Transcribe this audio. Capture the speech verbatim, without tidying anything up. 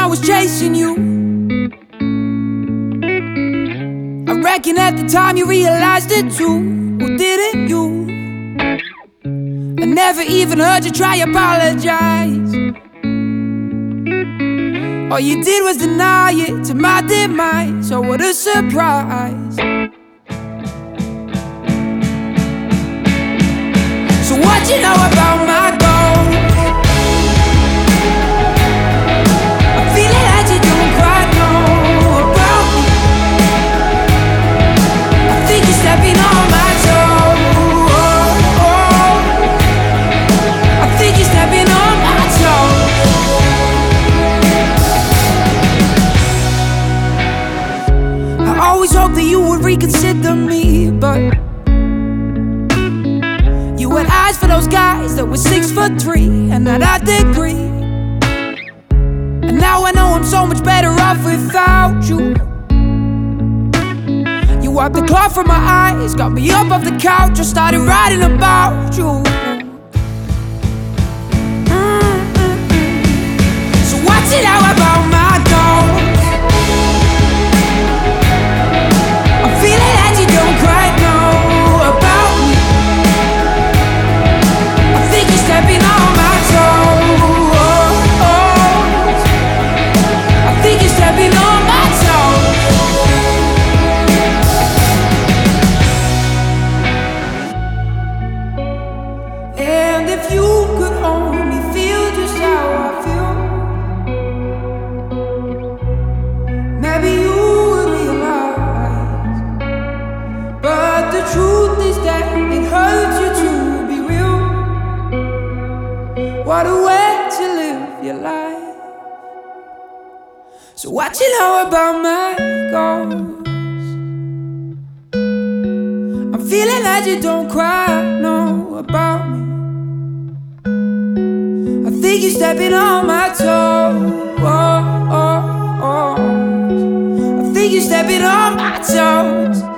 I was chasing you. I reckon at the time you realized it too. Or didn't you? I never even heard you try apologize. All you did was deny it to my demise. Oh, what a surprise. So what you know about my goals? I'm feeling like you don't quite know about me. I think you're stepping on my toes. I think you're stepping on my toes. I always hoped that you would reconsider me, but you had eyes for those guys that were six foot three and had a degree. And now I know I'm so much better off without you. You wiped the cloth from my eyes, got me up off the couch, I started writing about you. Mm-mm-mm. So what's it out about my goals? I'm feeling like you don't quite know about me. Stepping on my toes. I think you're stepping on my toes. And if you could only feel just how I feel, maybe you would realize. But the truth is that it hurts you to be real. What a way to live your life. So what you know about my goals? I'm feeling like you don't quite know about me. I think you're stepping on my toes. I think you're stepping on my toes.